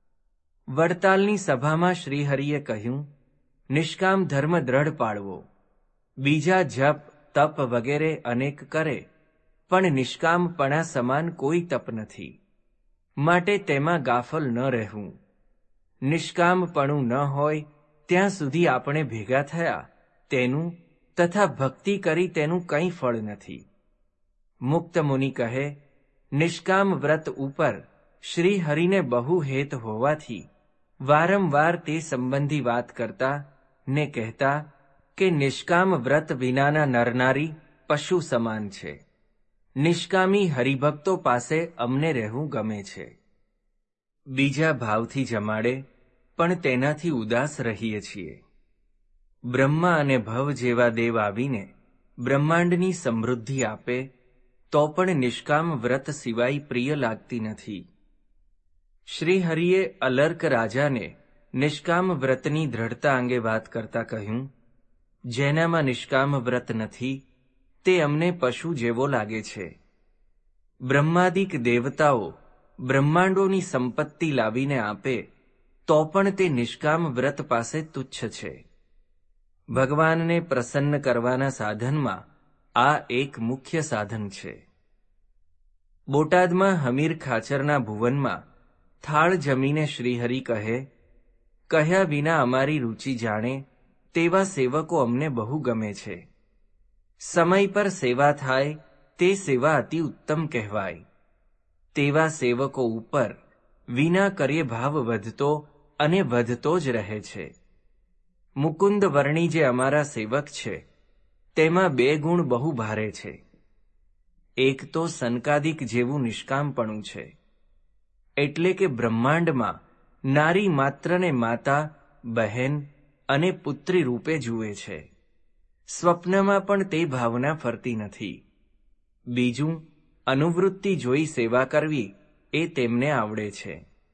વડતાલની સભામાં શ્રીહરિએ કહ્યું, નિષ્કામ ધર્મ દ્રઢ પાળવો. બીજા જપ તપ વગેરે અનેક કરે, પણ નિષ્કામપણા સમાન કોઈ તપ નથી, માટે તેમાં ગાફલ ન રહેવું. નિષ્કામપણું ન હોય ત્યાં સુધી આપણે ભેગા થયા તેનું તથા ભક્તિ કરી તેનું કંઈ ફળ નથી. મુક્ત મુનિ કહે, નિષ્કામ વ્રત ઉપર શ્રી હરિને બહુ હેત હોવાથી વારંવાર તે સંબંધી વાત કરતા ને કહેતા કે નિષ્કામ વ્રત વિનાના નરનારી પશુ સમાન છે. નિષ્કામી હરિભક્તો પાસે અમને રહેવું ગમે છે. બીજા ભાવથી જમાડે પણ તેનાથી ઉદાસ રહીએ છીએ. બ્રહ્મા અને ભવ જેવા દેવ આવીને બ્રહ્માંડની સમૃદ્ધિ આપે તો પણ નિષ્કામ વ્રત સિવાય પ્રિય લાગતી નથી. શ્રીહરિએ અલર્ક રાજાને નિષ્કામ વ્રતની દ્રઢતા અંગે વાત કરતા કહ્યું, જેનામાં નિષ્કામ વ્રત નથી તે અમને પશુ જેવો લાગે છે. બ્રહ્માદિક દેવતાઓ બ્રહ્માંડોની સંપત્તિ લાવીને આપે તો પણ તે નિષ્કામ વ્રત પાસે તુચ્છ છે. ભગવાનને પ્રસન્ન કરવાના સાધનમાં આ એક મુખ્ય સાધન છે. બોટાદમાં હમીર ખાચરના ભુવનમાં થાળ જમીને શ્રીહરિ કહે, કહ્યા વિના અમારી રુચિ જાણે તેવા સેવકો અમને બહુ ગમે છે. સમય પર સેવા થાય તે સેવા અતિ ઉત્તમ કહેવાય. તેવા સેવકો ઉપર વિના કર્યે ભાવ વધતો અને વધતો જ રહે છે. મુકુંદ વર્ણી જે અમારા સેવક છે તેમાં બે ગુણ બહુ ભારે છે. એક તો સનકાદિક જેવું નિષ્કામપણું છે, એટલે કે બ્રહ્માંડમાં નારી માત્રને માતા, બહેન અને પુત્રી રૂપે જુએ છે. સ્વપ્નમાં પણ તે ભાવના ફરતી નથી. બીજું, અનુવૃત્તિ જોઈ સેવા કરવી એ તેમને આવડે છે.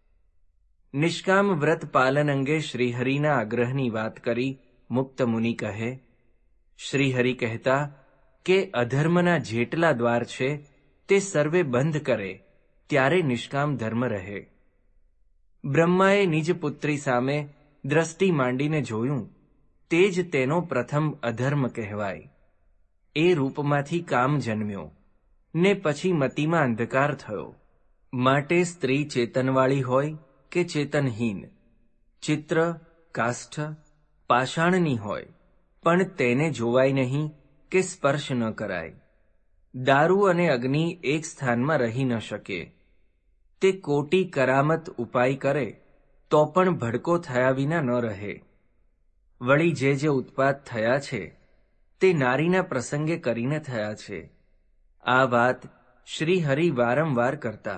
નિષ્કામ વ્રત પાલન અંગે શ્રીહરિના આગ્રહની વાત કરી મુક્ત મુનિ કહે, શ્રીહરિ કહેતા કે અધર્મના જેટલા દ્વાર છે તે સર્વે બંધ કરે ત્યારે નિષ્કામ ધર્મ રહે. બ્રહ્માએ નિજ પુત્રી સામે દ્રષ્ટિ માંડીને જોયું તે જ તેનો પ્રથમ અધર્મ કહેવાય. એ રૂપમાંથી કામ જન્મ્યો ને પછી મતિમાં અંધકાર થયો. માટે સ્ત્રી ચેતનવાળી હોય કે ચેતનહીન, ચિત્ર, કાષ્ઠ, પાષાણની હોય પણ તેને જોવાય નહીં કે સ્પર્શ ન કરાય. દારૂ અને અગ્નિ એક સ્થાનમાં રહી ન શકે. તે કોટી કરામત ઉપાય કરે તો પણ ભડકો થયા વિના ન રહે. વળી જે ઉત્પાત થયા છે તે નારીના પ્રસંગે કરીને થયા છે. આ વાત શ્રીહરિ વારંવાર કરતા.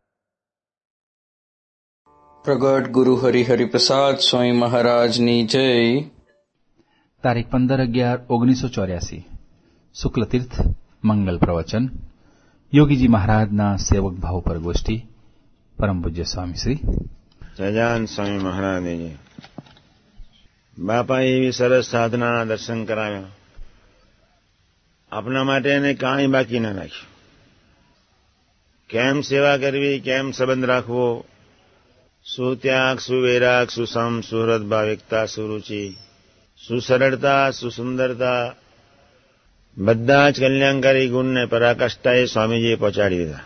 પ્રગટ ગુરુ હરિપ્રસાદ સ્વામી મહારાજની જય. તારીખ 15/11/1984 શુક્લ તીર્થ મંગલ પ્રવચન યોગીજી મહારાજના સેવક ભાવ પર ગોષ્ઠી પરમ પૂજ્ય સ્વામીશ્રી સહજાનંદ સ્વામી મહારાજની. બાપાએ એવી સરસ સાધનાના દર્શન કરાવ્યા. આપના માટે એને કાંઈ બાકી ન રાખ્યું. કેમ સેવા કરવી, કેમ સંબંધ રાખવો, સુત્યાગ, સુવૈરાગ, સુસમ, સુહૃદ ભાવિકતા, સુરુચિ, સુસરળતા, સુસુંદરતા, બધા જ કલ્યાણકારી ગુણને પરાકાષ્ઠાએ સ્વામીજીએ પહોંચાડી દીધા.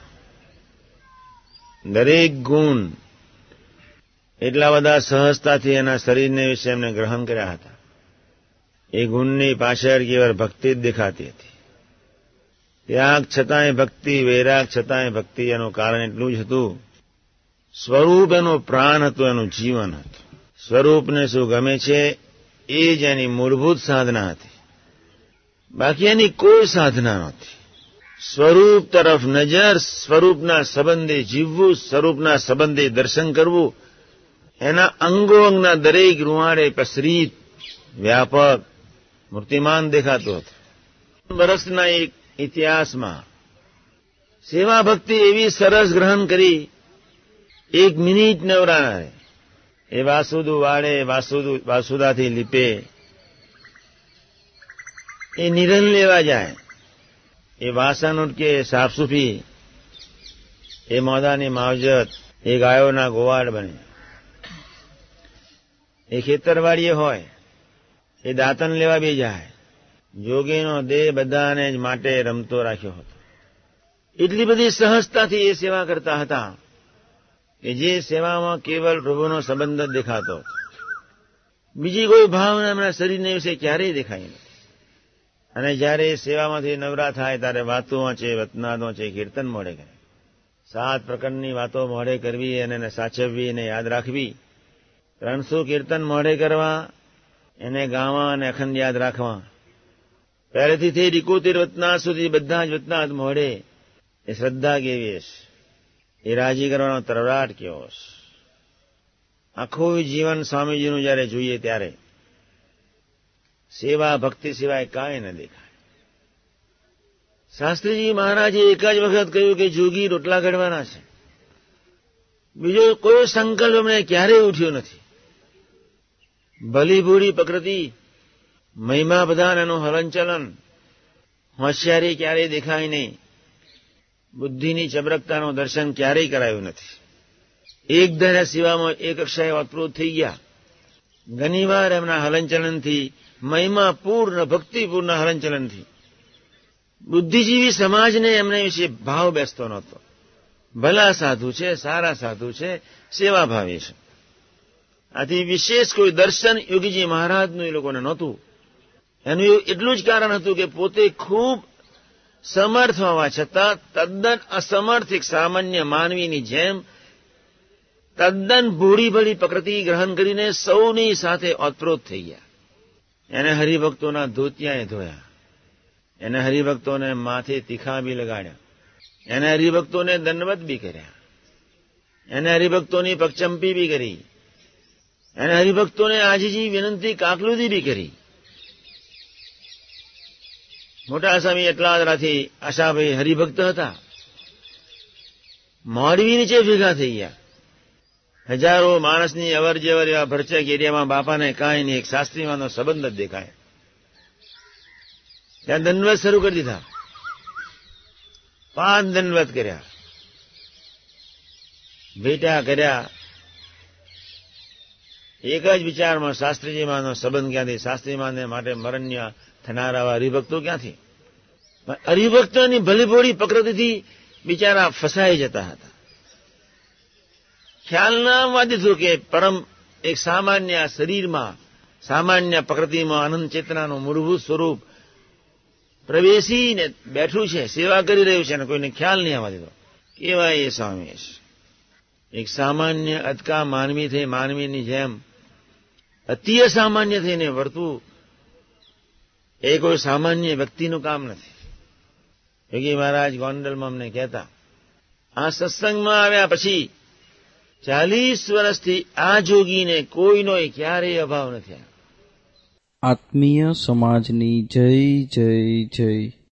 દરેક ગુણ એટલા બધા સહજતાથી એના શરીરને વિશે એમને ગ્રહણ કર્યા હતા. એ ગુણની પાછળ કેવળ ભક્તિ જ દેખાતી હતી. ત્યાગ છતાંય ભક્તિ, વૈરાગ છતાંય ભક્તિ. એનું કારણ એટલું જ હતું, સ્વરૂપ એનું પ્રાણ હતું, એનું જીવન હતું. સ્વરૂપને શું ગમે છે એ જ એની મૂળભૂત સાધના હતી. બાકી એની કોઈ સાધના નહોતી. સ્વરૂપ તરફ નજર, સ્વરૂપના સંબંધે જીવવું, સ્વરૂપના સંબંધે દર્શન કરવું, એના અંગો અંગના દરેક રૂવાડે પ્રસરિત, વ્યાપક, મૂર્તિમાન દેખાતું હતું. વર્ષના એક ઇતિહાસમાં સેવા ભક્તિ એવી સરસ ગ્રહણ કરી, એક મિનિટ નવરા રહે. એ વાસુદુ વાળે, વાસુદાથી લીપે, એ નિરન લેવા જાય, એ વાસણ ઉટકે, સાફસૂફી, એ મોદાની માવજત, એ ગાયોના ગોવાળ બને, એ ખેતરવાડીએ હોય, એ દાંતણ લેવા બી જાય. જોગીનો દેહ બધાને જ માટે રમતો રાખ્યો હતો. એટલી બધી સહજતાથી એ સેવા કરતા હતા કે જે સેવામાં કેવલ પ્રભુનો સંબંધ જ દેખાતો. બીજી કોઈ ભાવના એમના શરીરને વિશે ક્યારેય દેખાઈ નથી. અને જયારે એ સેવામાંથી નવરા થાય ત્યારે વાતો વાંચે, વતનાદ વાંચે, કીર્તન મોઢે કરે. 7 પ્રકરણની વાતો મોઢે કરવી અને એને સાચવવી અને યાદ રાખવી. 300 કીર્તન મોઢે કરવા, એને ગાવા અને અખંડ યાદ રાખવા. પહેલેથી તે 71 વતનાદ સુધી બધા જ વતનાદ મોઢે. એ શ્રદ્ધા કેવી હશે, એ રાજી કરવાનો તરવરાટ કેવો હશે. આખું જીવન સ્વામીજીનું જયારે જોઈએ ત્યારે સેવા ભક્તિ સિવાય કાંઈ ન દેખાય. શાસ્ત્રીજી મહારાજે એક જ વખત કહ્યું કે જોગી રોટલા ઘડવાના છે. બીજો કોઈ સંકલ્પ અમને ક્યારેય ઉઠ્યો નથી. ભલી ભૂરી પ્રકૃતિ, મહિમા પ્રધાન એનું હલનચલન, હોશિયારી ક્યારેય દેખાય નહીં. બુદ્ધિની ચબરકતાનું દર્શન ક્યારેય કરાયું નથી. એક ધારા સિવામાં એક કક્ષાએ ઓતપ્રોત થઈ ગયા. ઘણીવાર એમના હલનચલનથી, મહિમા પૂર્ણ ભક્તિપૂર્ણ હલનચલનથી બુદ્ધિજીવી સમાજને એમને વિશે ભાવ બેસતો નહોતો. ભલા સાધુ છે, સારા સાધુ છે, સેવાભાવી છે. આથી વિશેષ કોઈ દર્શન યોગીજી મહારાજનું એ લોકોને નહોતું. એનું એટલું જ કારણ હતું કે પોતે ખૂબ સમર્થ હોવા છતાં તદ્દન અસમર્થ એક સામાન્ય માનવીની જેમ તદ્દન ભોળી પ્રકૃતિ ગ્રહણ કરીને સૌની સાથે ઓતપ્રોત થઈ ગયા. એને હરિભક્તોના ધોતિયાએ ધોયા, એને હરિભક્તોને માથે તીખા બી લગાડ્યા, એને હરિભક્તોને દંડવત બી કર્યા, એને હરિભક્તોની પગચંપી બી કરી, એને હરિભક્તોને આજીજી વિનંતી કાકલુદી બી કરી. મોટા સ્વામી એટલાદરાથી આશાભાઈ હરિભક્ત હતા. મોરબી નીચે ભેગા થઈ ગયા. હજારો માણસની અવર જવર એવા ભરચક એરિયામાં બાપાને કાંઈ નહીં, એક શાસ્ત્રીમાંનો સંબંધ જ દેખાય. ત્યાં દંડવત શરૂ કરી દીધા. 5 દંડવત કર્યા, ભેટા કર્યા. એક જ વિચારમાં શાસ્ત્રીજીમાંનો સંબંધ ક્યાંથી, શાસ્ત્રીમાને માટે મરણ્ય થનારા હરિભક્તો ક્યાંથી? હરિભક્તોની ભલીભોળી પ્રકૃતિથી બિચારા ફસાઈ જતા હતા. ખ્યાલ ના આવવા દીધું કે પરમ એક સામાન્ય શરીરમાં, સામાન્ય પ્રકૃતિમાં આનંદ ચેતનાનું મૂળભૂત સ્વરૂપ પ્રવેશીને બેઠું છે, સેવા કરી રહ્યું છે, અને કોઈને ખ્યાલ નહીં આવવા દીધો. કેવા એ સ્વામી છે. એક સામાન્ય અટકા માનવી થઈ, માનવીની જેમ અતિ અસામાન્ય થઈને વર્તવું એ કોઈ સામાન્ય વ્યક્તિનું કામ નથી. યોગી મહારાજ ગોંડલમાં અમને કહેતા, આ સત્સંગમાં આવ્યા પછી 40 વર્ષથી આ જોગીને કોઈનો ક્યારેય અભાવ નથી આવ્યો. આત્મીય સમાજની જય જય જય.